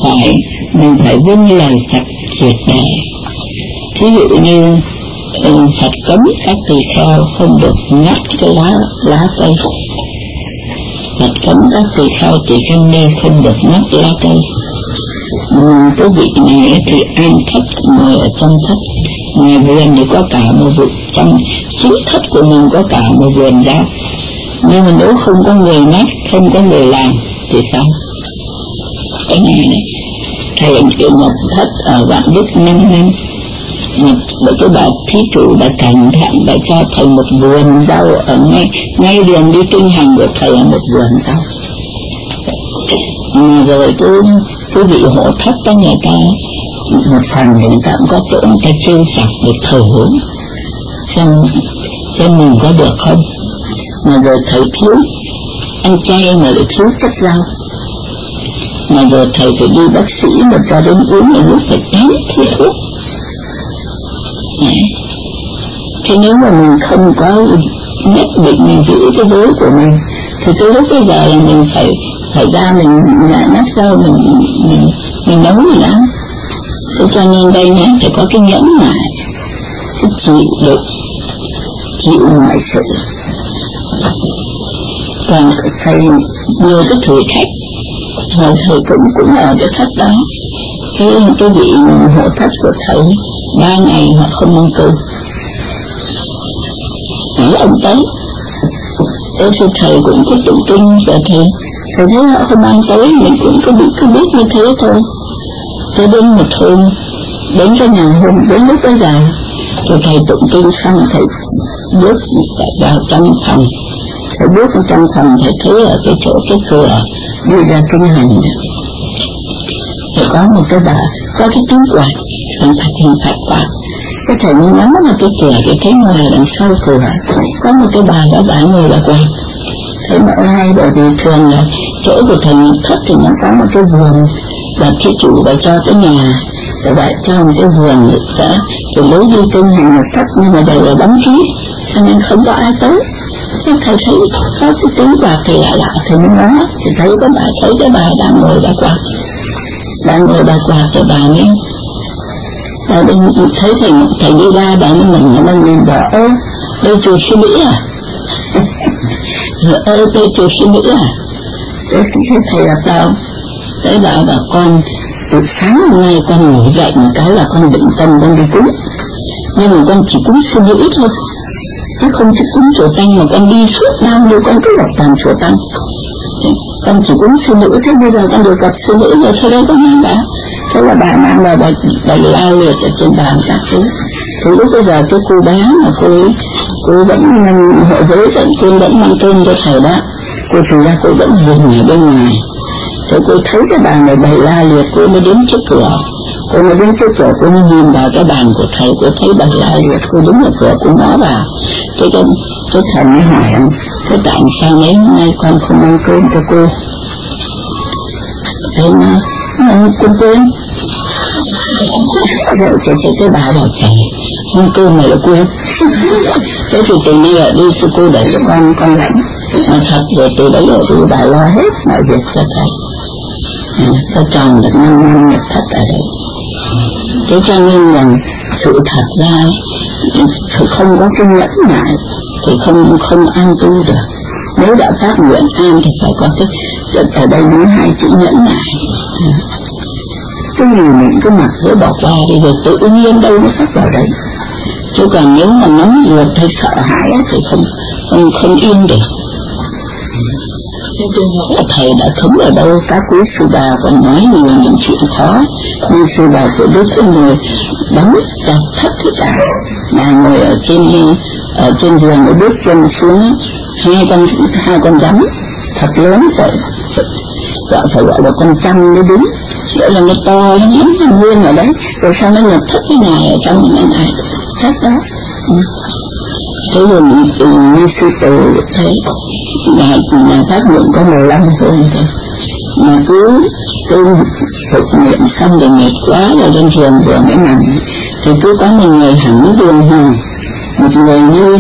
mình phải vâng lời Phật triệt để. Ví dụ như Phật cấm các tỳ kheo không được ngắt cái lá cây. Phật cấm các tỳ kheo tỳ kheo ni không được ngắt lá cây. Cái vị này thì an thất, ngồi ở trong thất, ngoài vườn thì có cả một vườn, trong chính thất của mình có cả một vườn rau. Nhưng mà nếu không có người ngắt, không có người làm thì sao? Cái này này, thầy nhập thất ở Vạn Đức 5 năm, bởi cái bà thí chủ đã cẩn thận đã cho thầy một vườn rau ở ngay đường đi kinh hành của thầy là một vườn rau. Mà rồi cái vị hộ thất đó người ta một phần người ta cũng có chỗ người ta trêu chọc được thử xem mình có được không. Mà rồi thầy thiếu ăn chay mà lại thiếu chất rau, mà rồi thầy phải đi bác sĩ mà cho đến uống là lúc phải 8 thuốc. Thế nếu mà mình không có nhất định mình giữ cái vế của mình thì tới lúc bây giờ là mình phải ra mình nát rau mình nấu mình ăn. Thế cho nên đây nhé, phải có cái nhẫn nại, cái chịu đựng, chịu mọi sự. Còn thầy nhiều cái thử thách, rồi thầy cũng ở cái thất đó. Cái vị hộ thất của thầy 3 ngày họ không ăn cơm. Hỏi ông tới, thì thầy cũng có tụng kinh, và thầy thấy họ không ăn tới, mình cũng có biết như thế thôi. Thế đến một hôm, đến cái ngày hôm, đến lúc bây giờ, rồi thầy tụng kinh xong, thầy bước vào trong phòng. Thầy bước vào trong phòng, thầy thấy ở cái chỗ cái cửa đi ra kinh hành. Thầy có một cái bà, có cái tiếng quạt, hình phạt quạt. Cái thầy mới nhắm vào cái cửa, thì thấy ngoài đằng sau cửa, có một cái bà đó bà ngồi bà quạt. Thế mà hay bởi vì thường là chỗ của thầy thất thì nó có một cái vườn, và thí chủ bà cho cái nhà, rồi bà cho một cái vườn nữa, rồi lối đi kinh hành một thất nhưng mà đều là đóng kín, cho nên không có ai tới. Thế thầy thấy có cái tiếng quạt thì lạ, thầy mới ngó, thì thấy cái bà đang ngồi bà quạt, rồi bà mới thấy thầy đi ra, bà mới mình nhìn bảo ơ đây chùa Sư Mỹ à? Ơ đây chùa Sư Mỹ à? Thế thầy gặp đâu? Thế bảo con từ sáng hôm nay con ngủ dậy một cái là con định tâm con đi cúng, nhưng mà con chỉ cúng Sư Mỹ thôi, chứ không chỉ cúng chùa Tăng, mà con đi suốt bao nhiêu con cứ gặp toàn chùa Tăng. Con chỉ cúng Sư Mỹ, thế bây giờ con được gặp Sư Mỹ rồi, thôi đấy con mang bà. Thế là bà mang vào bà la liệt ở trên bàn các thứ. Thì lúc bây giờ cái cô bé mà cô vẫn hộ giới dẫn, cô vẫn mang cơm cho thầy đó. Cô thực ra cô vẫn dừng ở bên ngoài. Thế cô thấy cái bàn này bày la liệt, cô mới đến trước cửa. Cô mới đến trước cửa, cô mới nhìn vào cái bàn của thầy, cô thấy bày la liệt, cô đứng ở cửa, cô ngó vào. Cái thầy mới hỏi anh, thế tại sao mấy hôm nay con không mang cơm cho cô? Thế con quên. Rồi cái bà bảo thầy, ăn cơm này là quên. Thế thì từ nay ở đi sư cô để cho con lãnh. Mà thật rồi từ đấy rồi thì bà lo hết mọi việc cho thầy. Có tròn được 5 năm nhập thất ở đây. Thế cho nên rằng sự thật ra thì không có cái nhẫn nại thì không an tu được. Nếu đã phát nguyện an thì phải có cái ở đây nói 2 chữ nhẫn nại. Cái gì mình cứ mặc dễ bỏ qua đi rồi tự nhiên đâu nó sắc vào đấy. Chứ còn nếu mà nóng ruột hay sợ hãi thì không yên được. Thầy đã thấm ở đâu, các quý sư bà còn nói nhiều những chuyện khó, nhưng sư bà sẽ biết cái người đóng chặt thất tất cả. Bà ngồi ở trên giường để bước chân xuống, hai con rắn thật lớn vậy, phải gọi là con trăm mới đúng. Vậy là nó to lắm, nó nguyên ở đấy, rồi sao nó nhập thất cái ngày ở trong cái này thất đó. Thế rồi như sư tử thấy là phát nguyện có 15 thôi thôi, mà cứ phục nguyện xong rồi mệt quá rồi lên giường vừa mới nằm, thì cứ có một người hẳn buồn hoàng, một người như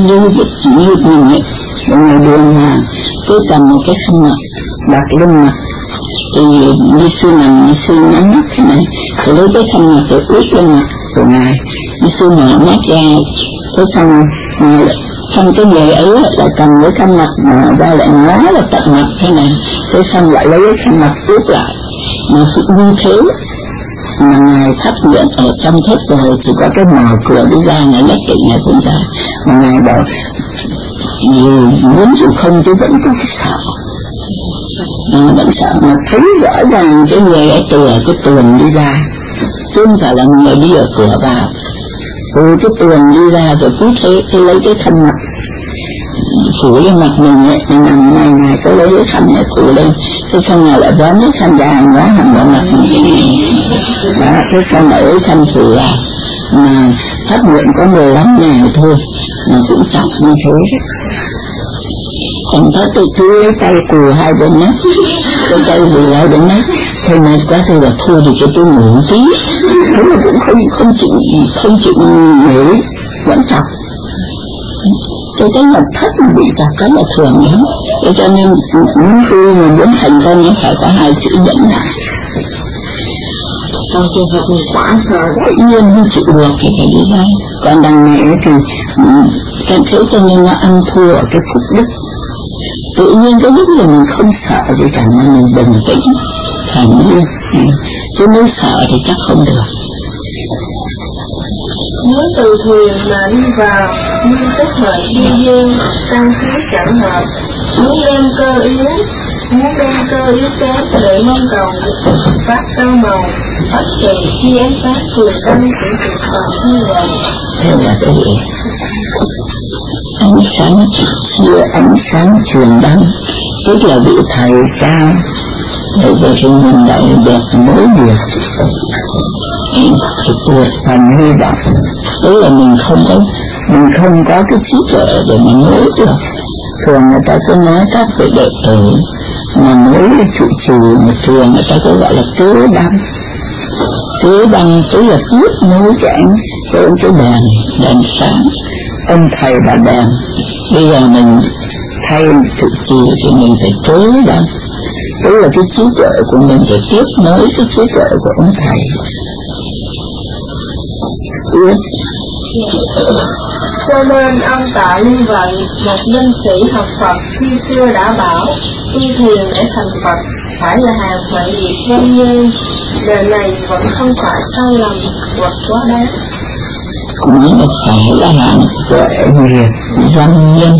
mình ấy, một người buồn hoàng, cứ cầm một cái khăn mặt bạc lưng mặt, thì như xưa nằm, như xưa nhắm mắt thế này, thì lấy cái khăn mặt rồi ướt lên mặt của ngài, như xưa mở mắt ra, thế xong trong cái người ấy lại cầm cái khăn mặt mà ra lại ngó là tận mặt thế này, thế xong lại lấy cái khăn mặt ướt lại, mà như thế mà ngài phát nguyện ở trong thất rồi chỉ có cái mở cửa đi ra, ngài nhất định ngài cũng ra, mà ngài bảo muốn dù không chứ vẫn có cái sợ, vẫn sợ, mà thấy rõ ràng cái người ấy từ cái tường đi ra, chứ không phải là người đi ở cửa vào, từ cái tường đi ra rồi cứ thế tôi lấy cái khăn mặt phủ lên mặt mình ấy, nằm ngày tôi lấy cái khăn này phủ lên, thế xong rồi lại vén cái khăn ra ngó hẳn vào mặt mình đó, thế xong lại lấy khăn phủ vào, mà phát nguyện có 15 ngày thôi mà cũng chặt như thế đấy. Còn có tôi cứ lấy tay cù hai bên mắt, cái tay cù hai bên mắt, thôi mệt quá tôi là thôi thì cho tôi ngủ tí, thế mà cũng không chịu ngủ, vẫn chặt. Cái mà thất bị chặt cái là thường lắm, cho nên muốn tu mà muốn thành công nó phải có hai chữ nhẫn nại. Trong trường hợp mình quá sợ tự nhiên không chịu được thì phải đi ra. Còn đằng này thì thế cho nên nó ăn thua ở cái phúc đức. Tự nhiên cái lúc gì mình không sợ gì cả mà mình bình tĩnh thản nhiên, chứ nếu sợ thì chắc không được. Muốn từ thuyền mà đi vào, nhưng kết hợp đi duyên, tăng khí chẳng hợp. Muốn đem cơ yếu kém để mong cầu phát cao màu, ất trì khi ánh sáng truyền tăng cũng chỉ còn như vậy. Thế là cái gì? Ánh sáng chia ánh sáng truyền đăng, tức là vị thầy cao để rồi thì mình lại được mỗi việc thì tuyệt thành hy vọng. Tức là mình không có cái trí tuệ để mà nối được. Thường người ta cứ nói các vị đệ tử mà nối trụ trì, mà thường người ta cứ gọi là kế đăng tức là tiếp nối cái đèn sáng. Ông thầy là đèn, bây giờ mình thay trụ trì thì mình phải kế đăng, tức là cái trí tuệ của mình phải tiếp nối cái trí tuệ của ông thầy. Cho nên ông tạo như vậy, một nhân sĩ học Phật khi xưa đã bảo, tu thiền để thành Phật phải là hàng huệ diệt văn nhân. Đời này vẫn không phải sai lầm hoặc quá đáng. Cũng là phải là hàng huệ nghiệp văn nhân.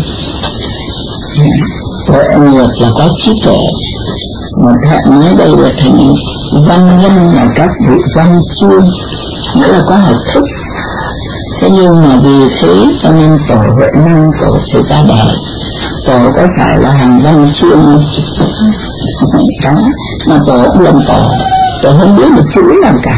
Huệ nghiệp là có trí tuệ, mà thầy nói đây là thành văn nhân là các vị văn chương, nghĩa là có học thức. Thế nhưng mà vì thế cho nên tổ Huệ Năng, tổ phải ra đời. Tổ có phải là hàng văn chương đó, mà tổ cũng làm tổ không biết được chữ làm cả.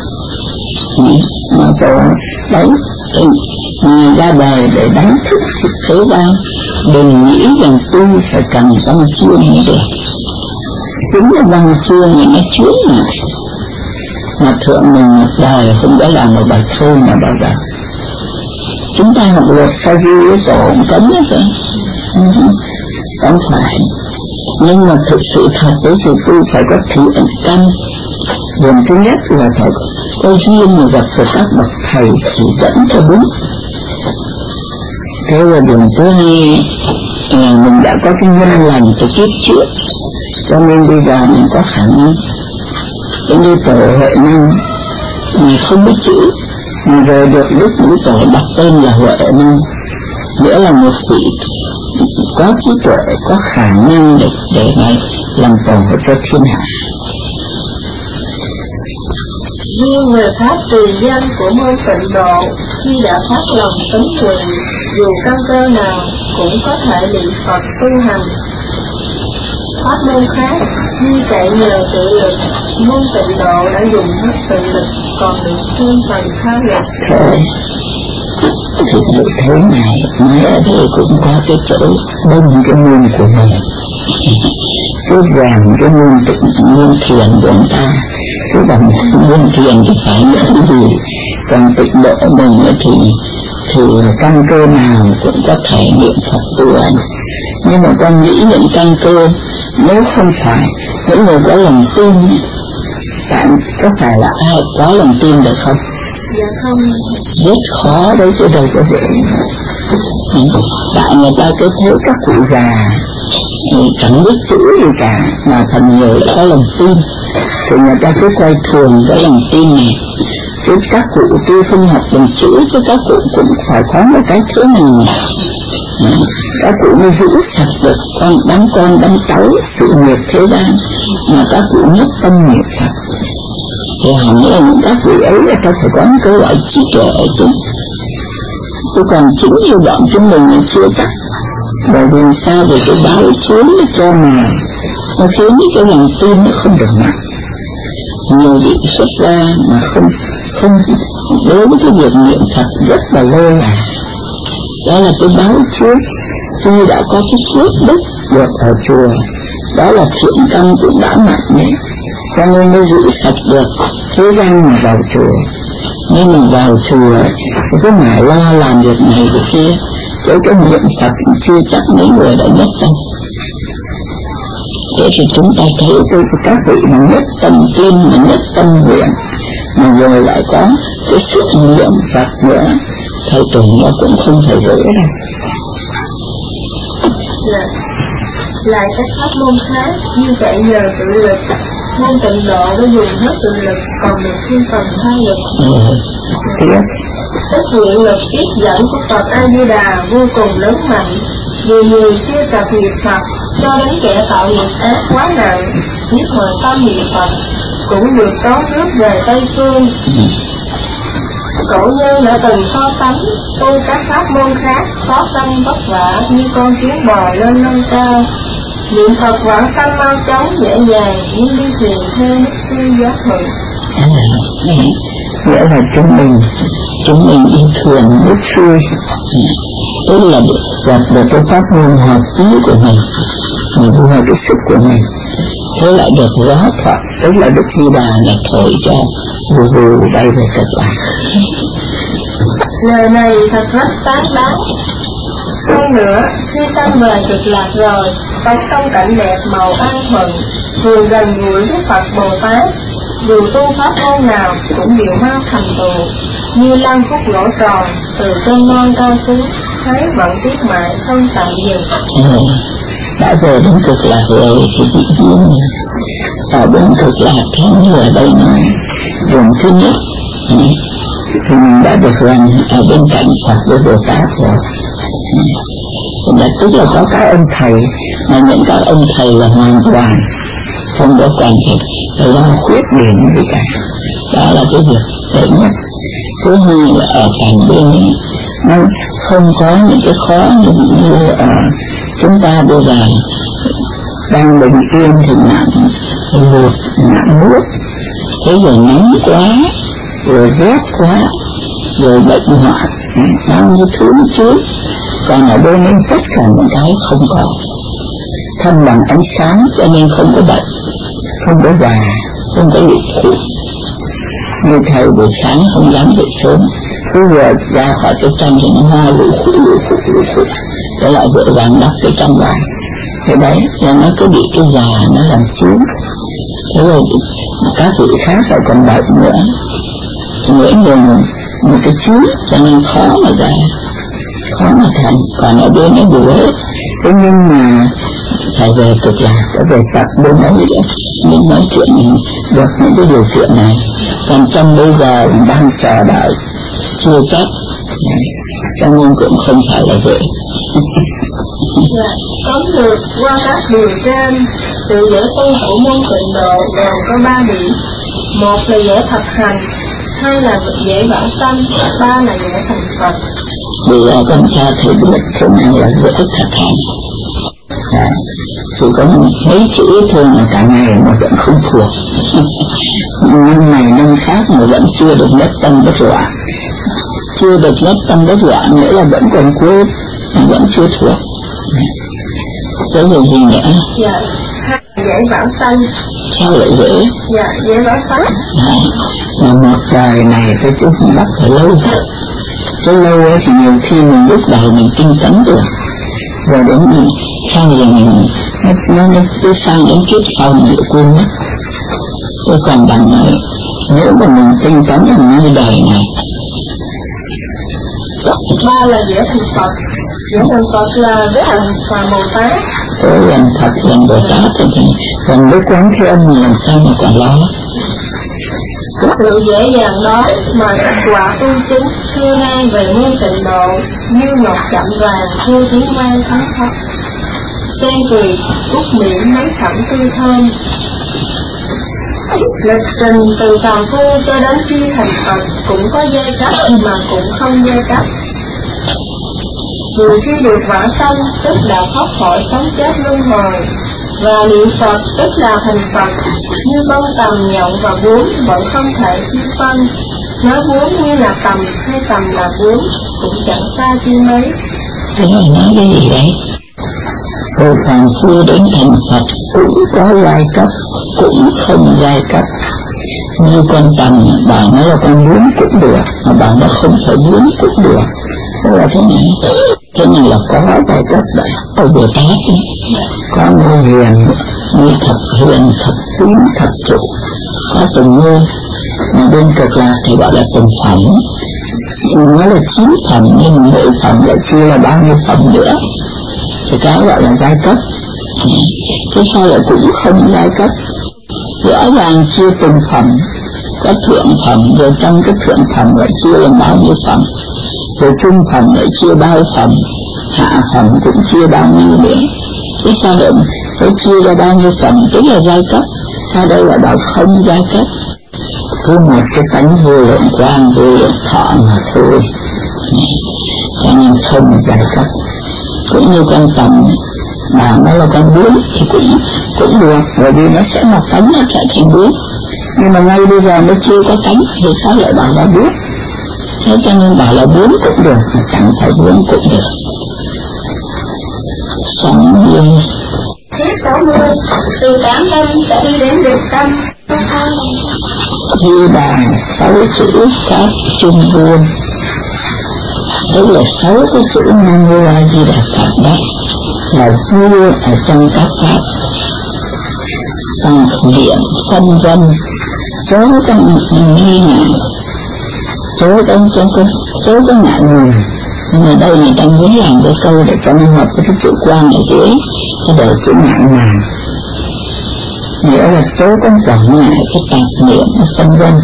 Mà tổ đấy người ra đời để đánh thức thế gian, đừng nghĩ rằng tu phải cần văn chương mới được. Chính là văn chương mà nó chứa mà thượng mình một đời không có làm một bài thơ mà bao giờ. Chúng ta học luật sa di với tổ cấm hết rồi, không phải. Nhưng mà thực sự thật với sự tu phải có thiện căn. Điểm thứ nhất là phải có duyên mà gặp được các bậc thầy chỉ dẫn cho đúng. Thế là điểm thứ hai là mình đã có cái nhân lành từ kiếp trước, cho nên bây giờ mình có khả năng. Giống như tổ Huệ Năng mà không biết chữ, rồi được Đức Ngũ Tổ đặt tên là Huệ Năng, nghĩa là một vị có trí tuệ, có khả năng để mà làm tổ cho thiên hạ. Riêng về pháp tùy danh của môn Tịnh Độ, khi đã phát lòng tấn nguyện, dù căn cơ nào cũng có thể niệm Phật tu hành. Pháp môn khác như chạy nhờ tự lực, môn Tịnh Độ đã dùng hết tự lực, còn được thêm phần thao lực. Thôi, thì như thế này, nói ở đây cũng có cái chỗ đông cái môn của mình. Cứ rèn cái môn thiền của người ta, cứ bằng môn thiền thì phải những gì, còn Tịnh Độ mình thì căn cơ nào cũng có thể niệm Phật tu hành. Nhưng mà con nghĩ những căn cơ nếu không phải Những người có lòng tin, bạn có phải là ai có lòng tin được không? Dạ không. Rất khó đấy chứ đâu có dễ. Tại người ta cứ thấy các cụ già chẳng biết chữ gì cả mà phần nhiều đã có lòng tin, thì người ta cứ quay thường cái lòng tin này. Chứ các cụ tuy không học bằng chữ chứ các cụ cũng phải có một cái thế nào các cụ mới giữ sạch được con đám cháu sự nghiệp thế gian mà các cụ nhất tâm niệm Phật. Thì hẳn là những các vị ấy người ta phải có một cái loại trí tuệ chứ. Chứ còn chính như bọn chúng mình là chưa chắc. Bởi vì sao? Vì cái báo chuối cho mà nó khiến cái lòng tin nó không được mạnh. Nhiều vị xuất ra mà không đối với cái việc niệm Phật rất là lơ là. Đó là cái báo trước tuy đã có cái phước đức được ở chùa, đó là thiện căn cũng đã mạnh đấy, cho nên mới giữ sạch được thế gian mà vào chùa. Nhưng mà vào chùa thì cứ mãi lo làm việc này việc kia, cái niệm Phật chưa chắc mấy người đã nhất tâm. Thế thì chúng ta thấy các vị mà nhất tâm tin, mà nhất tâm nguyện, mà rồi lại có cái sự niệm Phật nữa, thầy tưởng nó cũng không phải dễ đâu. Lại các pháp môn khác như chạy nhờ tự lực, môn tịnh độ đã dùng hết tự lực, còn được thêm phần tha lực. Cái nguyện lực tiếp dẫn của Phật A Di Đà vô cùng lớn mạnh, vì người chưa tập nghiệp Phật cho đến kẻ tạo nghiệp ác quá nặng, biết hồi tâm niệm Phật cũng được đón rước về Tây Phương. Cổ nhân đã từng so sánh tu các pháp môn khác khó khăn vất vả như con kiến bò lên nâng cao. Niệm Phật vãng sanh mau chóng dễ dàng, nhưng đi thuyền theo nước siêu giác mượn. Nghĩa là chúng mình đi thuyền nước xuôi, tức là gặp được cái pháp môn hợp ý của mình đưa cái sức của mình, thế lại được gió Phật, tức là Đức Di Đà là thổi cho vù bay về Cực Lạc. Lời này thật rất sáng đáng. Hơn nữa, khi sanh về Cực Lạc rồi, sống trong cảnh đẹp màu an thuận, thường gần gũi với Phật Bồ Tát, dù tu pháp môn nào cũng đều mau thành tựu, như lăng phúc lỗ tròn từ trên non cao xuống, thấy vẫn tiếp mãi không tạm dừng. Đã về đến Cực Lạc rồi thì dĩ nhiên ở bên Cực Lạc theo như ở đây nói vùng thứ nhất thì mình đã được gần ở bên cạnh Phật với Bồ Tát rồi. Là tức là có các ông thầy, mà những các ông thầy là hoàn toàn không có cần phải lo khuyết điểm gì cả. Đó là cái việc tệ nhất. Thứ hai là ở cạnh bên ấy, nó không có những cái khó như ở chúng ta bây giờ đang bình yên thì nặng lụt, nặng nuốt, thế rồi nóng quá, rồi rét quá, rồi bệnh hoạn, bao nhiêu thứ trước. Còn ở bên ấy tất cả những cái không có, thân bằng ánh sáng, cho nên không có bệnh, không có già, không có lụt khổ. Như thầy buổi sáng không dám dậy sớm, cứ vừa ra khỏi cái tranh thì nó ho lụt khổ, thế lại vội vàng đắp cái tranh vào. Thế đấy, là nó cứ bị cái già nó làm chướng. Thế rồi các vị khác lại còn bệnh nữa, mỗi người một cái chướng, cho nên khó mà ra, khó mà thành. Còn ở bên nó đủ hết. Thế nhưng mà phải về Cực Lạc, phải về Phật bên ấy đấy, mình nói chuyện được những cái điều kiện này. Còn trong bây giờ đang chờ đợi chưa chắc, cho nên cũng không phải là vậy. Tóm lược qua các điều trên, sự dễ tu của môn tịnh độ gồm có 3 điểm. Một là dễ thực hành, hai là dễ vãng sanh, ba là dễ thành Phật. Bây giờ con cha thầy biết thế nào là dễ thực hành. Chỉ có mấy chữ thôi mà cả ngày mà vẫn không thuộc. Năm này năm khác mà vẫn chưa được nhất tâm bất loạn. Chưa được nhất tâm bất loạn nghĩa là vẫn còn quên, vẫn chưa thuộc. Thế rồi gì nữa? Dạ, dễ vãng sanh. Sao lại dễ? Dạ, dễ vãng sanh. Mà một đời này tôi chứ không bắt phải lâu. Cái lâu ấy thì nhiều khi mình lúc đầu mình tinh tấn được, rồi đến mình sau rồi mình nó cứ sang đến kiếp sau nhiều quên mất. Tôi còn bằng nói nếu mà mình tinh tấn ở nơi đời này. Ba là dễ thành Phật. Dễ thành Phật là với hành và Bồ Tát. Tôi làm Phật làm Bồ Tát thì còn với Quán Thế Âm làm sao mà còn lo. Sự dễ dàng đó mà thành quả tu chứng xưa nay về môn Tịnh Độ như ngọc chạm vàng theo tiếng vang thắng khóc. Sen cười út miệng mấy thẩm tươi thơm. Lịch trình từ phàm phu cho đến khi thành Phật cũng có giai cấp mà cũng không giai cấp. Người khi được vãng sanh tức đã thoát khỏi sống chết luân hồi, và niệm Phật tức là thành Phật. Như bông tầm, nhộng và bướm vẫn không thể chia phân. Nói bướm như là tầm hay tầm là bướm cũng chẳng xa chi mấy. Thế là nói cái gì đấy? Từ phàm phu đến thành Phật cũng có giai cấp, cũng không giai cấp. Như con tầm bảo nó là con bướm cũng được, mà bảo nó không phải bướm cũng được. Thế là thế này. Thế này là có giai cấp đấy. Ở Bồ Tát ấy, có ngôi hiền, ngôi thập hiền, thập tín, thập trụ. Có từng ngôi. Mà bên Cực Lạc thì gọi là từng phẩm. Nó là 9 phẩm, nhưng mà mỗi phẩm lại chia là bao nhiêu phẩm nữa. Thì cái gọi là giai cấp. Thế sao lại cũng không giai cấp? Rõ ràng chia từng phẩm. Có thượng phẩm, rồi trong cái thượng phẩm lại chia làm bao nhiêu phẩm. Rồi trung phẩm lại chia bao phẩm, hạ phẩm cũng chia bao nhiêu nữa. Thế sao lại chia ra bao nhiêu phẩm, tức là giai cấp. Sao đây là bảo không giai cấp? Cứ một cái tánh vô lượng quang, vô lượng thọ mà thôi. Cho nên không giai cấp. Cũng như con tầm mà nó là con bướm thì cũng được, bởi vì nó sẽ một tánh nó trở thành bướm. Nhưng mà ngay bây giờ nó chưa có tánh thì sao lại bảo là bướm? Thế cho nên bảo là bướm cũng được, mà chẳng phải bướm cũng được. 60. Tiết 60. Từ 8 tâm sẽ đi đến được tâm. Di Đà 6 chữ Pháp Trung Buôn. Đấy là 6 cái chữ Nam Mô A Di Đà Phật đó là vua ở trong các pháp. Bằng niệm phân vân chớ có nghi ngại, chớ có ngại ngùng. Nhưng mà đây người ta muốn làm cái câu để cho nó hợp với cái chữ quan ở dưới, nó để chữ ngại ngùng. Nghĩa là chớ có quản ngại cái tạp niệm phân vân.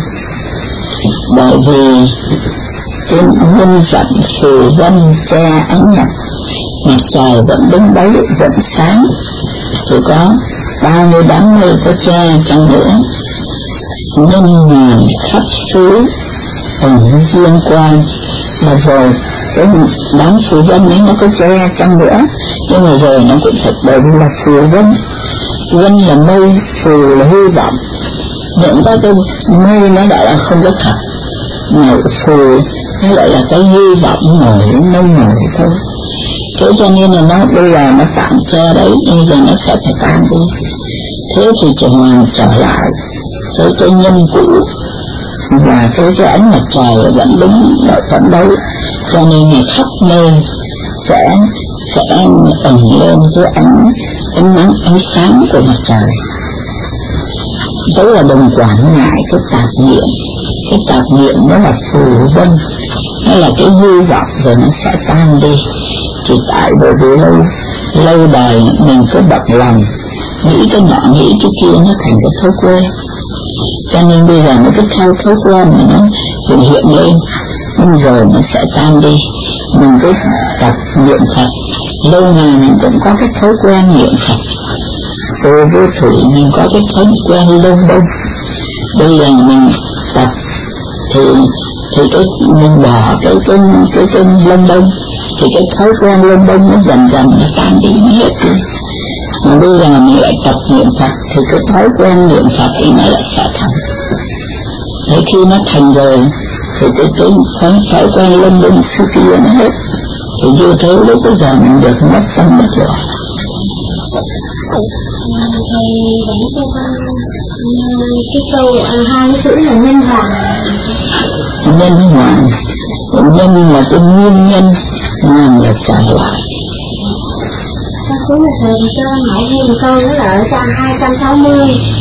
Bởi vì cái nguyên giận phù vân che ánh nhật, mặt trời vẫn đứng đấy vẫn sáng, thì có bao nhiêu đám mây có che chăng nữa, nhân ngàn khắp xứ ẩn dương quang. Mà rồi cái đám phù vân ấy nó có che chăng nữa, nhưng mà rồi nó cũng thật, bởi vì là phù vân là mây, phù là hư vọng. Những cái mây nó đã là không có thật, mà phù nó lại là cái hư vọng nổi thôi. Thế cho nên là nó bây giờ nó tạm che đấy, nhưng giờ nó sẽ phải tan đi. Thế thì trở lại với cái nhân cũ, và cái ánh mặt trời vẫn đứng ở vẫn đấy. Cho nên là khắp nơi sẽ ẩn lên với ánh nắng, ánh sáng của mặt trời. Đấy là đừng quản ngại cái tạp niệm. Cái tạp niệm nó là phù vân, nó là cái hư vọng, rồi nó sẽ tan đi. Thì tại bởi vì lâu đời mình cứ bận lòng, nghĩ cái nọ nghĩ cái kia, nó thành cái thói quen. Cho nên bây giờ nó cứ theo thói quen mà nó hiện lên, nhưng rồi nó sẽ tan đi. Mình cứ tập niệm Phật, lâu ngày mình cũng có cái thói quen niệm Phật. Cô vô thủy mình có cái thói quen lông bông. Bây giờ mình tập thì cái mình bỏ cái lông bông, thì cái thói quen lông bông nó dần nó tan đi, nó hết đi. Mà bây giờ mình lại tập niệm Phật thì cái thói quen niệm Phật thì nó lại sẽ thành. Thế khi nó thành rồi thì cái thói quen lông bông xưa kia nó hết. Thì như thế lúc bây giờ mình được mất tâm mất rồi. Thầy đánh cho con cái câu hai chữ là nhân hoàng. Nhân hoàng, nhân là cái nguyên nhân, hoàng là trở lại. Cũng là thầy cho hỏi thêm một câu nữa là ở trang 260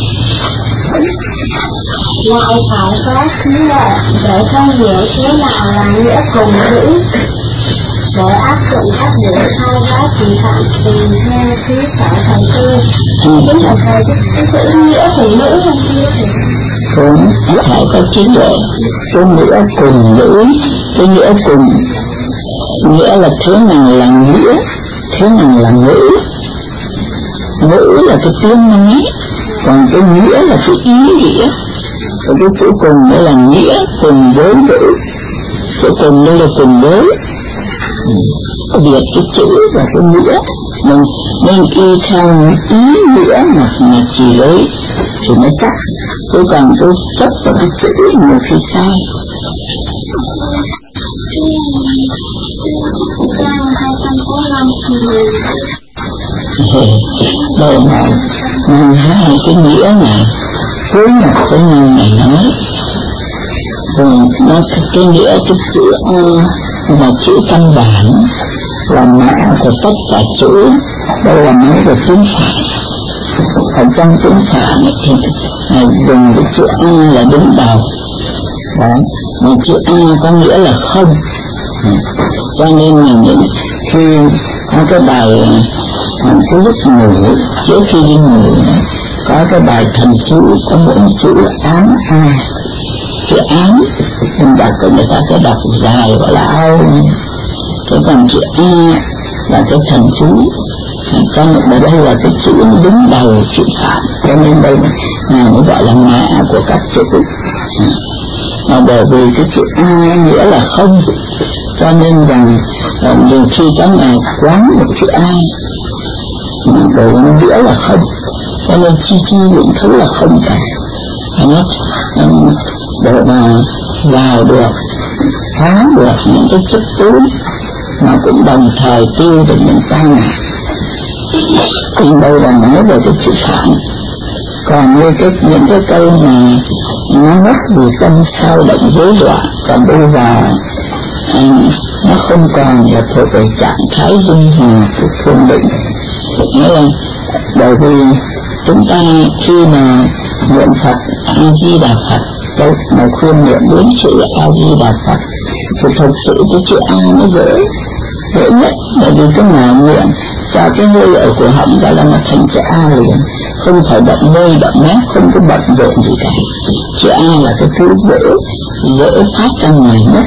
lại phải có trí tuệ để không hiểu thế nào là nghĩa cùng ngữ, để áp dụng các ngữ khai giá trị phạm tùy theo xứ sở thời cơ. Chính là thầy cái chữ nghĩa cùng ngữ không kia cũng phải có trí tuệ. Cái nghĩa cùng ngữ, cái nghĩa cùng nghĩa là thế nào là nghĩa, thế nào là ngữ. Ngữ là cái tiếng nói, còn cái nghĩa là cái ý nghĩa. Và cái chữ cùng đó là nghĩa cùng với ngữ. Chữ cùng đây là cùng với biệt cái chữ và cái nghĩa. Mình nên y theo ý nghĩa mà chỉ lấy thì nó chắc. Chứ còn tôi chấp vào cái chữ nhiều khi sai. Đây này mình hai cái nghĩa này phối nhập với nhau này nói. Rồi nó cái nghĩa cái chữ A là chữ căn bản, là mẹ của tất cả chữ. Đây là nói về tiếng Phạn. Ở trong tiếng Phạn thì dùng cái chữ A là đứng đầu. Đấy, mà chữ A có nghĩa là không. Cho nên mình khi có cái bài cái lúc ngủ, trước khi đi ngủ có cái bài thần chú có mỗi chữ ám A. Chữ ám mình đọc của người ta cái đọc dài gọi là ao. Thế còn chữ A là cái thần chú. Còn ở đây là cái chữ đứng đầu chữ Phạn, cho nên đây là nó gọi là mẹ của các chữ. Mà bởi vì cái chữ A nghĩa là không, cho nên rằng nhiều khi các ngài quán một chữ A bởi nghĩa là không, cho nên chi cũng thấy là không cả. Nó để mà vào được, phá được những cái chấp tứ mà cũng đồng thời tiêu được những tai nạn. Thì đây là nói về cái chữ Phạn. Còn như những cái câu mà nó mất vì tâm sao động rối loạn, còn bây giờ nó không còn là thuộc về trạng thái dung hòa của thiền định. Nghĩa là bởi vì chúng ta khi mà niệm Phật A Di Đà Phật, cái mà khuyên niệm 4 chữ A Di Đà Phật thì thật sự cái chữ A nó dễ nhất, bởi vì cái mở miệng cho cái hơi ở của họng ra là nó thành chữ A liền, không phải động môi động mép, không có bận rộn gì cả. Chữ A là cái thứ dễ phát ra ngoài nhất.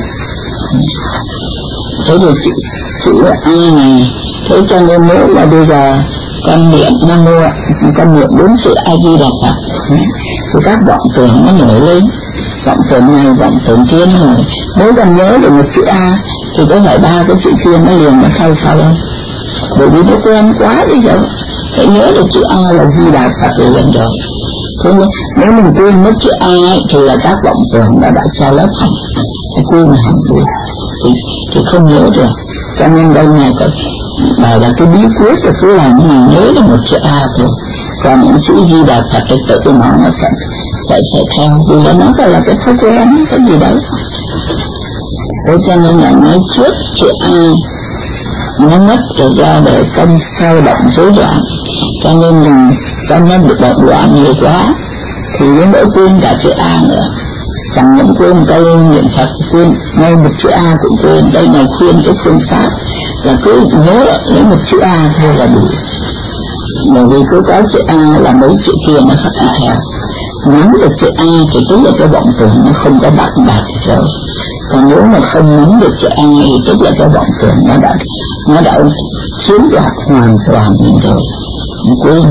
Thế thì chữ A này, thế cho nên nếu mà bây giờ con niệm Nam Mô, con niệm 4 chữ A Di Đà Phật thì các vọng tưởng nó nổi lên, vọng tưởng này vọng tưởng kia rồi. Mỗi lần nhớ được một chữ A thì có phải 3 cái chữ kia nó liền nó theo sau không? Bởi vì nó quen quá bây giờ phải nhớ được chữ A là Di Đà Phật rồi lần rồi. Thế nên nếu mình quên mất chữ A ấy, thì là các vọng tưởng nó đã che lấp hẳn, quên hẳn rồi thì không nhớ được. Cho nên đây này có bảo là cái bí quyết là cứ làm mình nhớ được một chữ A thôi, còn những chữ Di Đà Phật thì tự nó sẽ theo, vì nó là cái thói quen cái gì đấy. Thế cho nên là nói trước chữ A nó mất rồi do để tâm sao động rối loạn, cho nên mình tâm nó bị động loạn nhiều quá thì đến nỗi quên cả chữ A nữa. Chẳng những quên câu niệm Phật, quên ngay một chữ A cũng quên. Đây là khuyên cái phương pháp là cứ nhớ lấy một chữ A thôi là đủ, bởi vì cứ có chữ A là mấy chữ kia nó sắp đi theo. Nắm được chữ A thì tức là cái vọng tưởng nó không có bạc rồi. Còn nếu mà không nắm được chữ A thì tức là cái vọng tưởng nó đã chiếm đoạt hoàn toàn mình rồi, nó quên.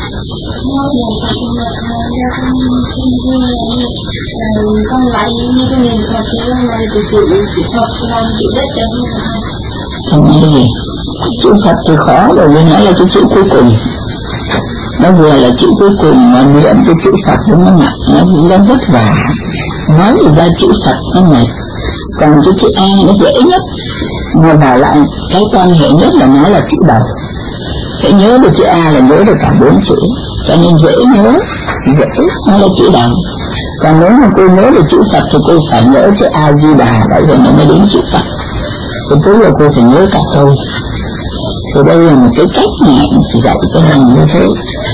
Con lại như cái niệm Phật thì hôm nay thì chữ Phật làm chữ đất cho không cái gì. Chữ Phật thì khó, bởi vì nó là cái chữ cuối cùng, nó vừa là chữ cuối cùng mà niệm cái chữ Phật nó nặng, nó vất vả, nói ra chữ Phật nó mệt. Còn cái chữ A nó dễ nhất, mà vào lại cái quan hệ nhất là nó là chữ đầu. Phải nhớ được chữ A là nhớ được cả 4 chữ, cho nên dễ nhớ, nó là chữ đầu. Còn nếu mà cô nhớ được chữ Phật thì cô phải nhớ chữ A Di Đà, tại rồi nó mới đến chữ Phật. Thì tức là cô phải nhớ cả câu. Thì đây là một cái cách mà chỉ dạy cho mình như thế.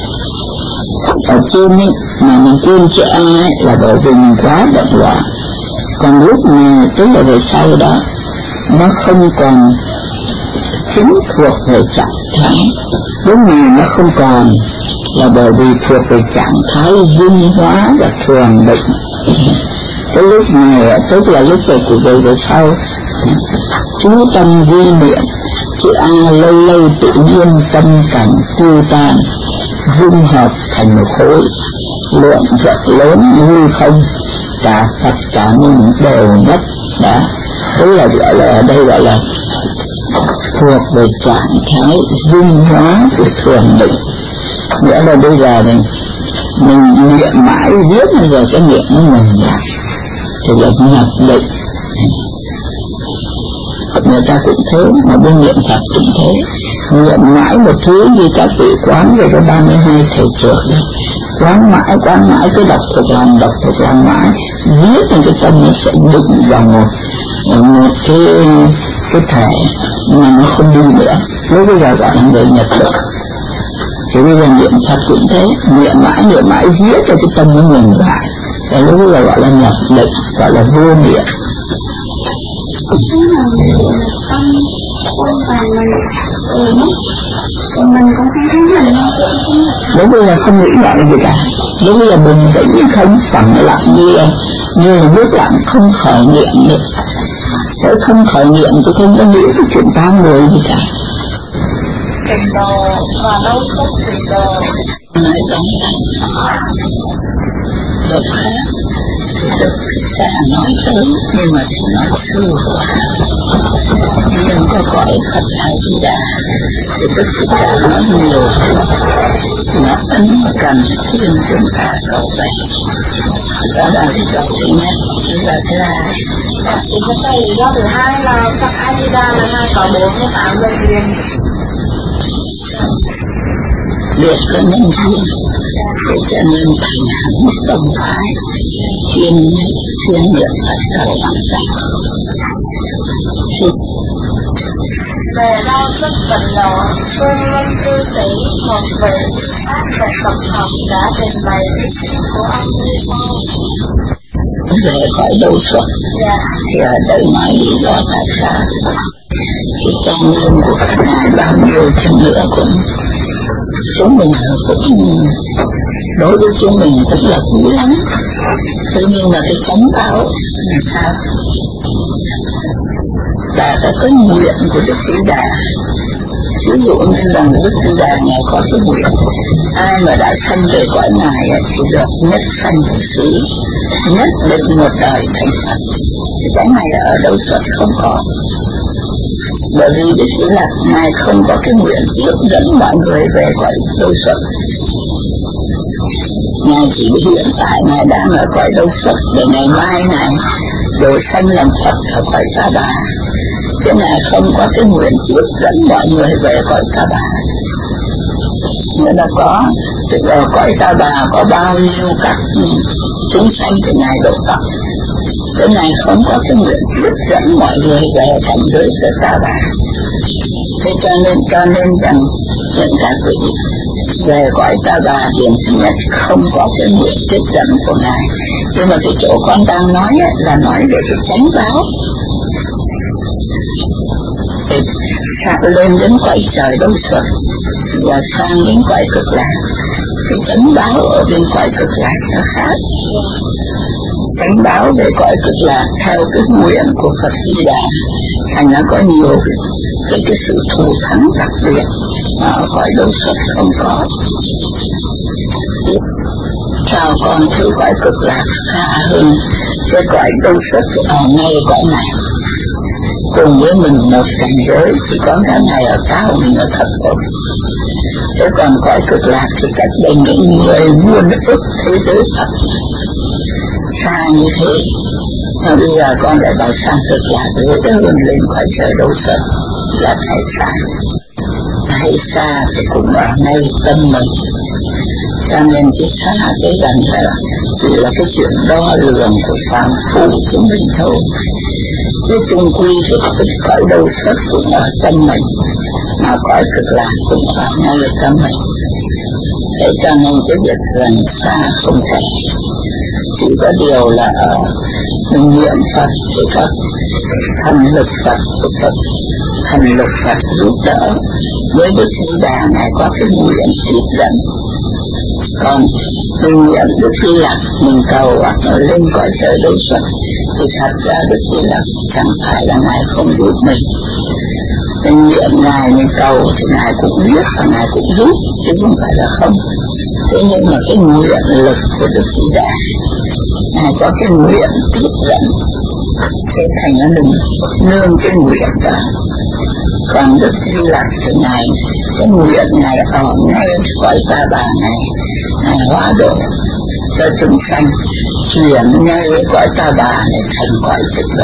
Ở trên ấy mà mình quên chữ A ấy, là bởi vì mình quá bận loạn. Còn lúc mà tức là về sau đó nó không còn chính thuộc về trạng thái, lúc mà nó không còn là bởi vì thuộc về trạng thái dung hóa và thường định. Cái lúc này tức là lúc về sau chú tâm duy niệm chữ A, lâu lâu tự nhiên tâm cảnh tiêu tan, dung hợp thành một khối lượng rất lớn như không, cả Phật cả mình đều mất đã. Tức là gọi là ở đây gọi là thuộc về trạng thái dung hóa của thường định. Nghĩa là bây giờ mình niệm mãi viết bây giờ cái niệm nó ngừng lại thì là nhập định. Người ta cũng thế, mà bên niệm Phật cũng thế, niệm mãi một thứ như các vị quán về cái 32 thầy trưởng đấy, quán mãi cứ đọc thuộc lòng mãi, viết lên cái tâm nó sẽ định vào một cái thể mà nó không đi nữa. Lúc bây giờ gọi là người nhập định. Thì bây giờ niệm Phật cũng thế, niệm mãi viết cho cái tâm nó ngừng lại, và lúc bây giờ gọi là nhập định, gọi là vô niệm. Mình cũng không thấy mình lúc bây giờ không nghĩ ngợi gì cả, lúc bây giờ bình tĩnh không phẳng lặng như là nước lặng, không khởi niệm nữa. Nếu không khởi niệm tôi không có nghĩ cái chuyện ta người gì cả. Trình độ và đâu có trình độ nói giống được khác thì được sẽ nói tới, nhưng mà thì nói sâu quá. Đừng có gọi Phật hay gì đã, thì Đức Thích Ca nói nhiều mà ấn cần thiên chúng ta cầu về. Đó là lý do thứ nhất. Lý do thứ hai, thì cái lý do thứ hai là Phật A Di Đà là Ngài có 48 lần liền biết có nhân duyên, để cho nên thành hẳn một tông phái chuyên niệm Phật cầu bằng sạch. về đau sức vận động, Phương Luân cư sĩ một vị các về tập học đã trình bày ý kiến của ông như sau. Về khỏi đâu xuất thì ở đây nói lý do tại sao cái trang nghiêm của các ngài bao nhiêu chừng nữa cũng chúng mình cũng đối với chúng mình cũng là quý lắm. Tuy nhiên là cái chánh báo là sao? Là cái nguyện của Đức Sĩ Đà. Ví dụ như là Đức Sĩ Đà Ngài có cái nguyện, ai mà đã sanh về cõi Ngài thì được nhất sanh xứ, nhất định một đời thành Phật. Thì cái này ở đâu xuất không có. Bởi vì Đức Sĩ Lạc Ngài không có cái nguyện tiếp dẫn mọi người về cõi đâu xuất. Ngài chỉ biết hiện tại Ngài đang ở cõi đâu xuất, để ngày mai Ngài rồi sanh làm Phật ở cõi Ta Bà. Chứ Ngài không có cái nguyện tiếp dẫn mọi người về cõi Ta Bà. Nghĩa là có, tức là cõi Ta Bà có bao nhiêu các chúng sanh thì Ngài độ tận. Chứ Ngài không có cái nguyện tiếp dẫn mọi người về cảnh giới của Ta Bà. Thế cho nên rằng những các vị về cõi Ta Bà điểm thứ nhất không có cái nguyện tiếp dẫn của Ngài. Nhưng mà cái chỗ con đang nói là nói về cái chánh báo. Để lên đến cõi trời đâu xuất và sang đến cõi cực lạc. Cái chánh báo ở bên cõi cực lạc nó khác. Chánh báo về cõi cực lạc theo cái nguyện của Phật Di Đà, thành nó có nhiều cái sự thù thắng đặc biệt mà ở cõi đâu xuất không có. Sao con thấy cõi cực lạc xa hơn cái cõi đâu xuất ở ngay cõi này, cùng với mình một cảnh giới, chỉ có cái này ở cao, mình ở thấp thôi. Thế còn cõi cực lạc thì cách đây những người muôn ức thế giới Phật, xa như thế. Mà bây giờ con lại bảo sang cực lạc với hơn lên cõi trời đâu xuất là phải xa. Hay xa thì cũng ở ngay tâm mình. Cho nên cái xa cái gần là chỉ là cái chuyện đo lường của phàm phu chúng mình thôi. Cái chung quy thì cái cõi đâu xuất cũng ở tâm mình. mà cõi cực lạc cũng ở ngay ở trong mình. Thế cho nên cái việc gần xa không thể, chỉ có điều là ở mình niệm Phật thì có thần lực Phật thực, thần lực Phật giúp đỡ. Với Đức Di Đà này có cái nguyện tiếp dẫn, còn mình niệm Đức Di Lặc mình cầu hoặc là lên cõi trời đối xuất thì thật ra Đức Di Lặc chẳng phải là Ngài không giúp mình. Mình niệm Ngài mình cầu thì Ngài cũng biết và Ngài cũng giúp, chứ không phải là không. Thế nhưng mà cái nguyện lực của Đức Di Đà, Ngài có cái nguyện tiếp dẫn, thế thành ra mình nương cái nguyện đó. Còn Đức Di Lặc thì Ngài, cái nguyện Ngài ở ngay cõi Ta Bà này, Ngài hóa độ cho chúng sanh, chuyển ngay cõi Ta Bà này thành cõi Tịnh Độ.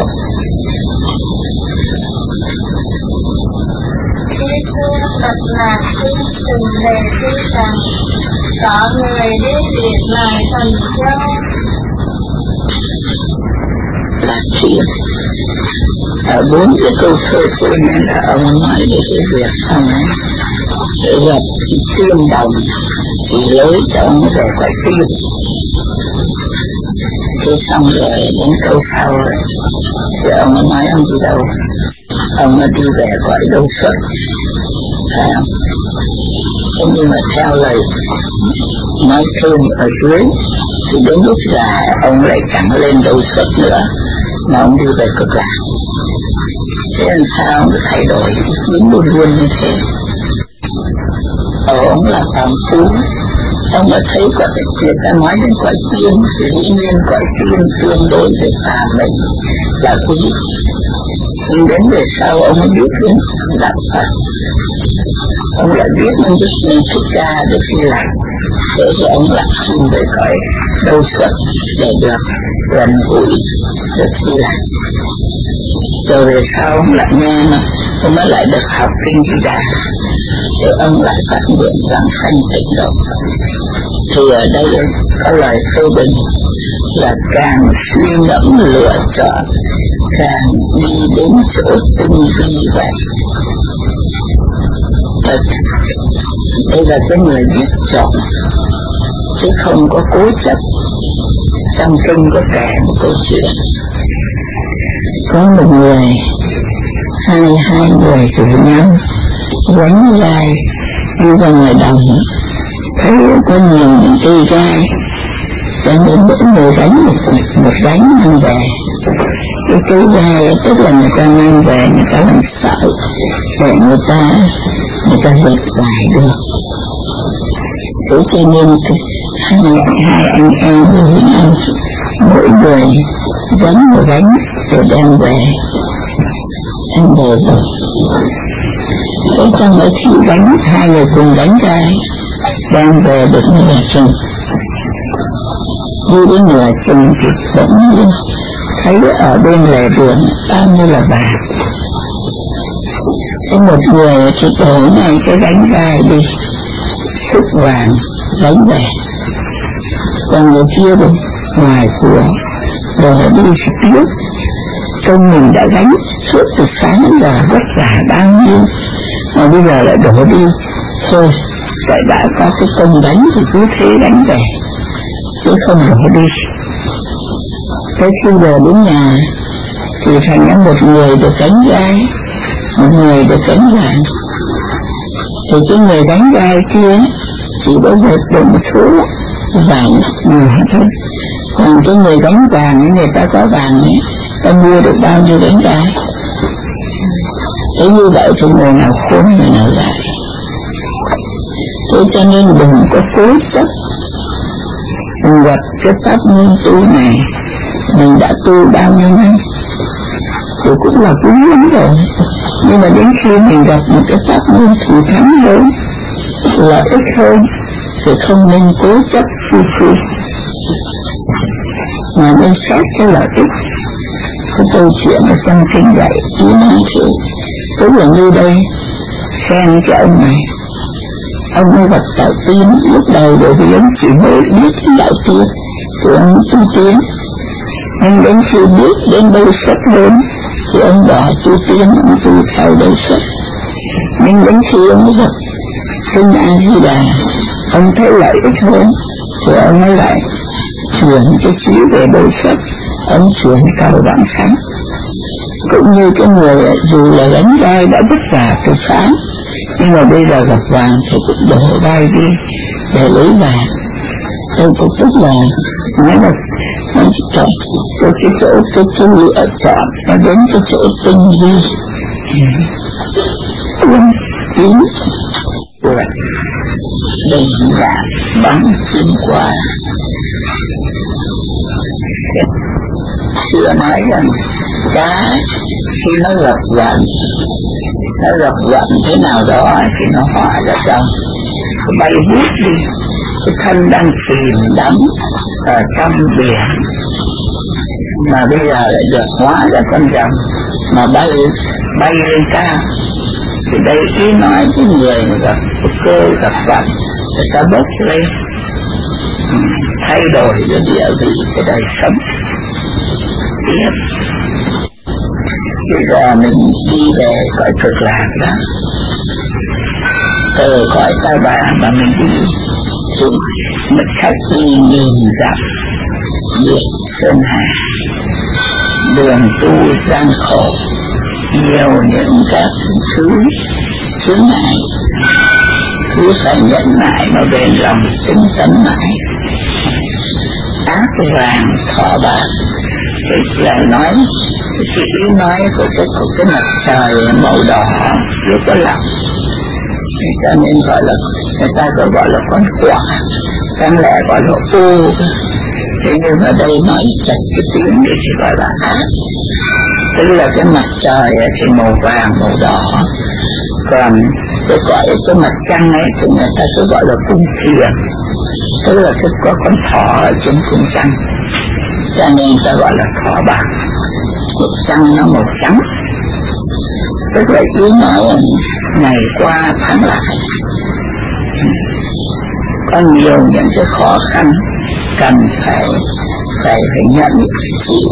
Khi xưa Phật Lạc Kinh từng đề thi rằng có người đi viết lại Thần Châu. Lạc Thiên ở 4 cái câu thơ trên này là ông nói về cái việc ông ấy gặp Tiên Đồng thì lối cho ông về cõi Tiên. Thế xong rồi đến câu sau rồi thì ông ấy nói ông đi đâu, ông ấy đi về cõi Đâu Xuất, phải không? Thế nhưng mà theo lời nói thêm ở dưới thì đến lúc già ông lại chẳng lên Đâu Xuất nữa mà ông đi về Cực Lạc. Thế làm sao ông thay đổi ý kiến luôn luôn như thế? Ông là phàm phu, ông đã thấy có người ta nói đến cõi tiên thì dĩ nhiên cõi tiên tương đối với phàm mình là quý. Nhưng đến về sau ông mới biết đến đạo Phật, ông lại biết đến Đức Thích Ca, Đức Di Lặc. Thế thì ông lại xin về cõi Đâu Xuất để được gần gũi Đức Di Lặc. Rồi về sau ông lại nghe mà ông mới lại được học kinh Di Đà, thì ông lại phát nguyện rằng sanh Tịnh Độ. Thì ở đây có lời phê bình là càng suy ngẫm lựa chọn càng đi đến chỗ tinh vi vậy. Đây là cái người biết chọn chứ không có cố chấp. Trong kinh có kể một câu chuyện, có một người hai người rủ nhau quánh gai đi ra ngoài đồng, thấy có nhiều những cây gai cho nên mỗi người đánh một đánh mang về. Cái cây gai tức là người ta mang về người ta làm sợ để người ta vượt dài được. Thế cho nên hai anh em với nhau mỗi người đánh một đánh rồi đem về rồi. Thế trong mỗi khi đánh hai người cùng đánh gai đem về được nửa chừng. Đi đến nửa chừng thì bỗng nhiên thấy ở bên lề đường bao nhiêu là bạc. Có một người thì đổ ngay cái đánh gai đi xúc vàng đánh về, còn người kia bên ngoài của đổ đi thì tiếc công mình đã gánh suốt từ sáng giờ vất vả bao nhiêu mà bây giờ lại đổ đi. Thôi tại đã có cái công đánh thì cứ thế đánh về chứ không đổ đi. Tới khi về đến nhà thì thành ra một người được gánh gai, một người được gánh vàng. Thì cái người gánh gai kia chỉ có được một số vàng nhiều thôi, còn cái người gánh vàng người ta có vàng ấy, ta mua được bao nhiêu gánh gai. Thế như vậy thì người nào khốn người nào dại. Thế cho nên đừng có cố chấp. Mình gặp cái pháp môn tu này, mình đã tu bao nhiêu năm thì cũng là quý lắm rồi, nhưng mà đến khi mình gặp một cái pháp môn thù thắng hơn, lợi ích hơn thì không nên cố chấp phu phu mà nên xét cái lợi ích. Cái câu chuyện ở trong kinh dạy ý nói thì tức là như đây xem cái ông này, ông ấy gặp đạo tiên lúc đầu rồi thì ông chỉ mới biết đạo tiên thì ông tu tiến, nhưng đến khi biết đến Đâu Xuất hơn thì ông bỏ tu tiến, ông tu theo Đâu Xuất. Nhưng đến khi ông gặp Kinh A-di-đà, ông thấy lợi ích hơn thì ông mới lại chuyển cái trí về bồi phật, ông chuyển cầu vãng sanh. Cũng như cái người dù là gánh vai đã vất vả từ sáng, nhưng mà bây giờ gặp vàng thì cũng đổ vai đi để lấy vàng. Tôi cũng tức là nói là cái chỗ cái lựa chọn nó đến cái chỗ tinh vi. Quân chín đình dạng bắn chim qua. Xưa nói rằng cá khi nó gặp vận thế nào đó thì nó hóa ra trong bay vút đi, cái thân đang chìm đắm ở trong biển mà bây giờ lại được hóa ra con rồng mà bay lên cao. Thì đây ý nói cái người mà gặp cơ gặp vận, người ta bốc lên thay đổi cái địa vị cái đời sống tiếp. Bây giờ mình đi về cõi cực lạc đó, từ cõi Ta Bà mà mình đi thì một khách đi nghìn dặm biệt sơn hà, đường tu gian khổ, nhiều những các thứ chướng ngại, cứ phải nhận lại mà bền lòng tinh tấn mãi. Ác vàng thọ bạc, tức là nói cái ý nói của cái mặt trời màu đỏ rất có lặng, cho nên gọi là người ta có gọi là con quả, đáng lẽ gọi là ô. Thế nhưng mà đây nói chặt cái tiếng thì gọi là ác, tức là cái mặt trời thì màu vàng màu đỏ, còn cái mặt trăng ấy thì người ta cứ gọi là cung thiền, tức là có con thỏ ở trên cung trăng, cho nên ta gọi là thỏ bạc. Trăng nó màu trắng, tức là ý nói là ngày qua tháng lại, có nhiều những cái khó khăn cần phải nhận chịu.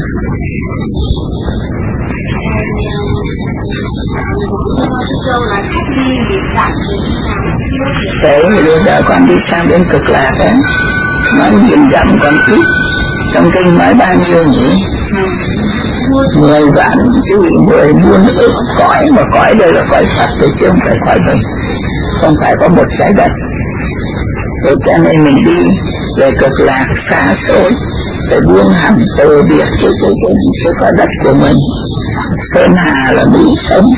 Thế bây giờ con đi sang bên cực lạc ấy, nói nghìn dặm còn ít, trong kinh nói bao nhiêu nhỉ? 10 vạn cái 10 muôn ức cõi, mà cõi đây là cõi Phật thôi chứ không phải cõi mình, không phải có một trái đất. Thế cho nên mình đi về cực lạc xa xôi, phải buông hẳn từ biệt cái cõi đất của mình, sơn hà là núi sống.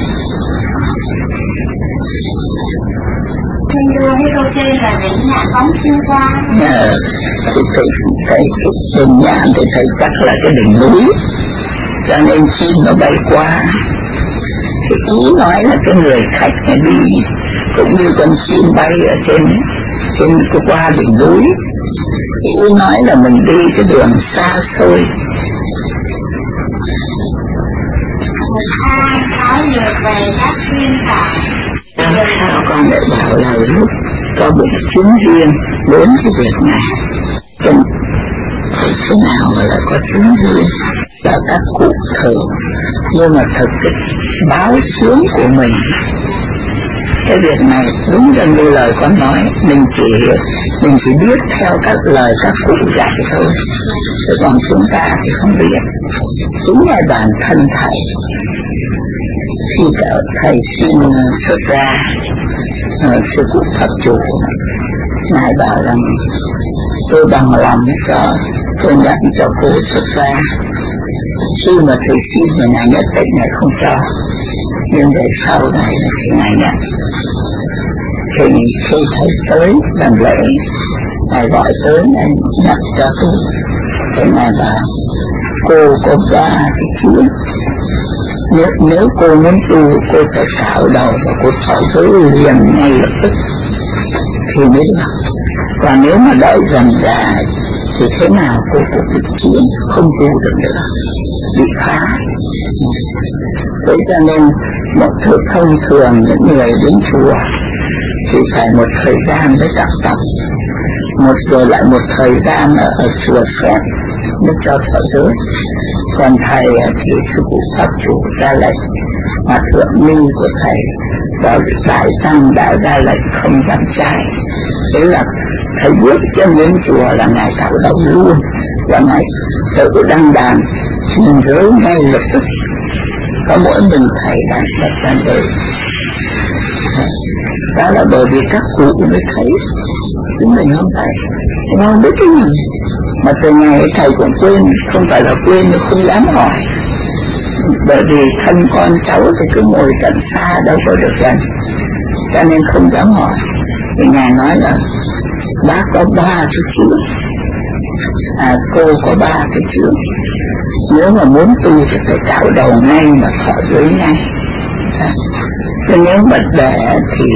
Mình đưa cái câu trên là đỉnh nhạn bóng chim qua. Cái đỉnh nhạn thì thấy chắc là cái đỉnh núi, cho nên chim nó bay qua. Cái ý nói là cái người khách này đi cũng như con chim bay ở trên cái qua đỉnh núi. Cái ý nói là mình đi cái đường xa xôi. Nói nhiều về các chuyên phạm. Sao con lại bảo là lúc có một chuyến riêng đến cái việc này? Thế nào mà lại có chuyến riêng? Là các cụ thử, nhưng mà thực báo sướng của mình. Cái việc này đúng như lời con nói, mình chỉ biết theo các lời các cụ dạy thôi, chứ còn chúng ta thì không biết. Chính là bản thân thầy, khi thầy xin xuất gia, sư cụ Pháp Chủ ngài bảo rằng tôi bằng lòng cho tôi nhận cho cô xuất gia. Khi mà thầy xin thì ngài nhất định ngài không cho, nhưng về sau này thì ngài nhận. Thì khi thầy tới làm lễ, ngài gọi tới ngài nhận cho tôi. Thì ngài bảo cô có 3 cái chuyện, nếu cô muốn tu cô phải cạo đầu và cô thọ giới liền ngay lập tức thì mới được. Còn nếu mà đợi dần già thì thế nào cô cũng bị chiến, không tu được nữa, bị phá. Thế cho nên một thứ thông thường những người đến chùa thì phải một thời gian mới tập tập, rồi lại một thời gian ở chùa xét mới cho thọ giới. Còn thầy thì sư cụ Pháp Chủ ra lệnh Hòa thượng ni của thầy và đại tăng đã ra lệnh không dám trái. Thế là thầy bước chân đến chùa là ngài cạo đầu luôn, và ngài tự đăng đàn truyền giới ngay lập tức. Có mỗi mình thầy đang đặt đàn đời. Đó là bởi vì các cụ mới thấy, chúng mình không thấy, chúng không biết cái gì. Mà từ ngày thầy cũng quên, không phải là quên nhưng không dám hỏi. Bởi vì thân con cháu thì cứ ngồi tận xa đâu có được gần, cho nên không dám hỏi. Thì ngài nói là bác có 3 cái chữ, cô có 3 cái chữ, nếu mà muốn tu thì phải cạo đầu ngay mà thọ giới ngay. Chứ nếu mà để thì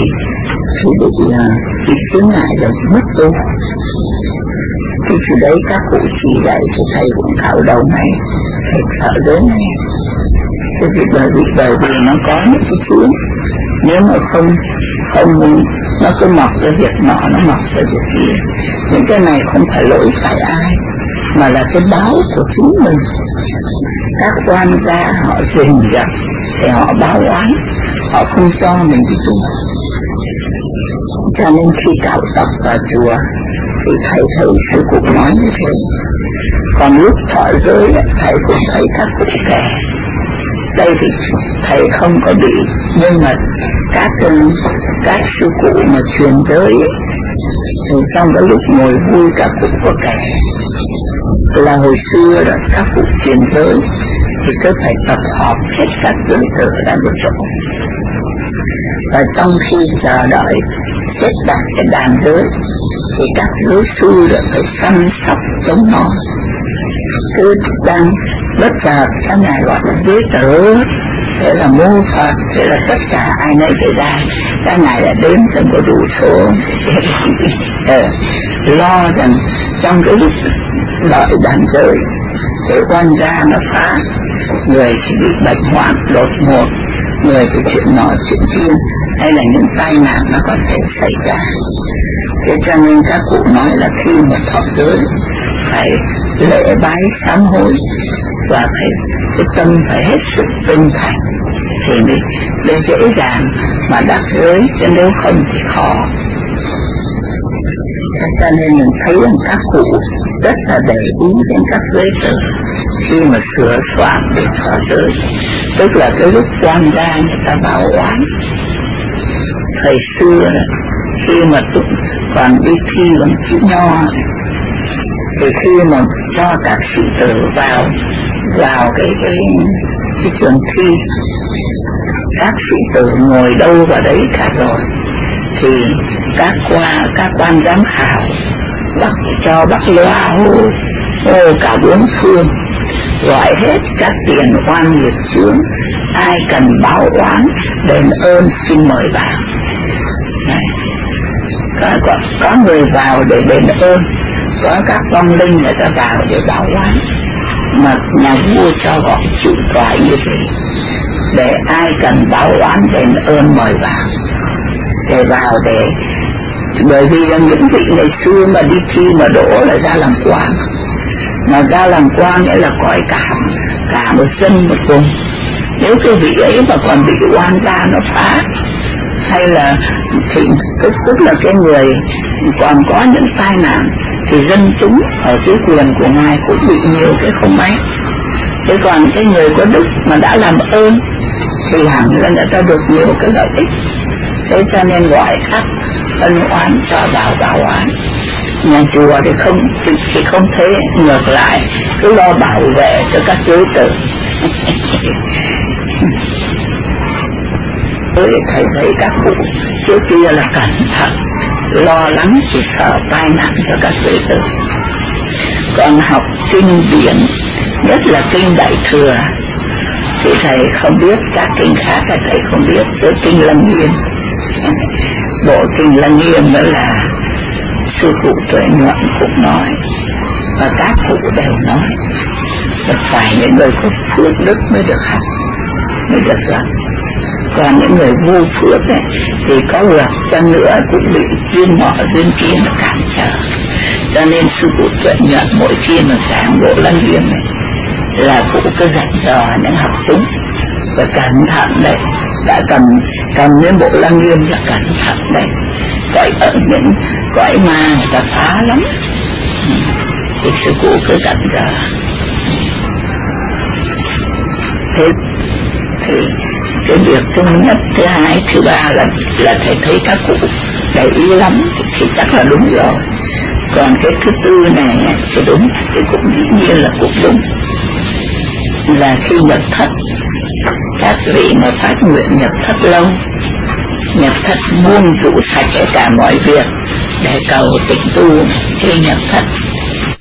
bị chướng ngại rồi mất tu. Thì từ đấy các cụ chỉ dạy cho thầy cũng cạo đầu ngay, thầy thọ giới ngay. Thế thì bởi vì nó có những cái chữ, nếu mà không nó cứ mọc ra việc nọ, nó mọc ra việc kia. Những cái này không phải lỗi tại ai, mà là cái báo của chính mình. Các quan gia họ rình rập thì họ báo oán, họ không cho mình đi tu. Cho nên khi cạo tóc vào chùa thì thầy thấy sư cụ nói như thế. Còn lúc thọ giới thầy cũng thấy các cụ kể. Đây thì thầy không có bị, nhưng mà các sư cụ mà truyền giới thì trong cái lúc ngồi vui các cụ có kể là hồi xưa đó các cụ truyền giới thì cứ phải tập họp hết các giới tử ra một chỗ, và trong khi chờ đợi xếp đặt cái đàn giới thì các giới sư đã phải săn sóc chống nó. Cứ đang bất chợt các ngài gọi là giới tử, thế là mô Phật, thế là tất cả ai nấy phải ra. Các ngài đã đến trong có đủ số lo rằng trong cái lúc đợi đàn giới cái quan gia nó phá, người thì bị bệnh hoạn đột ngột, người thì chuyện nọ chuyện kia, hay là những tai nạn nó có thể xảy ra. Thế cho nên các cụ nói là khi mà thọ giới phải lễ bái sám hối, và phải cái tâm phải hết sức tinh thành thì mới dễ dàng mà đắc giới, chứ nếu không thì khó. Cho nên mình thấy rằng các cụ rất là để ý đến các giới tử khi mà sửa soạn để thọ giới. Tức là cái lúc quan gia người ta báo oán, thời xưa khi mà còn đi thi bằng chữ nho thì khi mà cho các sĩ tử vào cái trường thi, các sĩ tử ngồi đâu vào đấy cả rồi, thì các quan giám khảo cho bắt loa hô cả 4 phương, gọi hết các tiền oan nghiệp chướng, ai cần báo oán đền ơn xin mời vào. Có người vào để đền ơn, có các vong linh người ta vào để báo oán, mà nhà vua cho gọi chủ tọa như thế, để ai cần báo oán đền ơn mời vào, để vào để, bởi vì là những vị ngày xưa mà đi thi mà đỗ là ra làm quan, mà ra làm quan nghĩa là cõi cả một dân một vùng. Nếu cái vị ấy mà còn bị oan gia nó phá, hay là thì tức là cái người còn có những tai nạn, thì dân chúng ở dưới quyền của ngài cũng bị nhiều cái không may. Thế còn cái người có đức mà đã làm ơn thì hẳn là người ta được nhiều cái lợi ích. Thế cho nên gọi các ân oán cho vào báo oán. Nhà chùa thì không thế, ngược lại cứ lo bảo vệ cho các giới tử. Thầy thấy các cụ trước kia là cẩn thận, lo lắng chỉ sợ tai nạn cho các giới tử. Còn học kinh điển, nhất là kinh Đại Thừa, thì thầy không biết, các kinh khác là thầy không biết, chứ kinh Lăng Nghiêm, bộ kinh Lăng Nghiêm đó là sư cụ Tuệ Nhuận cũng nói, và các cụ đều nói là phải những người có phước đức mới được học, mới được gặp. Còn những người vô phước ấy, thì có gặp chăng nữa cũng bị duyên nọ duyên kia nó cản trở. Cho nên sư cụ Tuệ Nhuận mỗi khi mà giảng bộ Lăng Nghiêm này là cụ cứ dặn dò những học chúng Và cẩn thận đấy, đã cầm đến bộ lăng nghiêm là cẩn thận đấy. Cõi ở những cõi ma người ta phá lắm. Thì sư cụ cứ dặn dò. Thế thì cái việc thứ nhất, thứ hai, thứ ba là thầy thấy các cụ để ý lắm thì chắc là đúng rồi. Còn cái thứ tư này thì đúng, thì cũng dĩ nhiên là cũng đúng. Là khi nhập thất, các vị mà phát nguyện nhập thất lâu, nhập thất buông rũ sạch hết cả mọi việc để cầu tịnh tu, khi nhập thất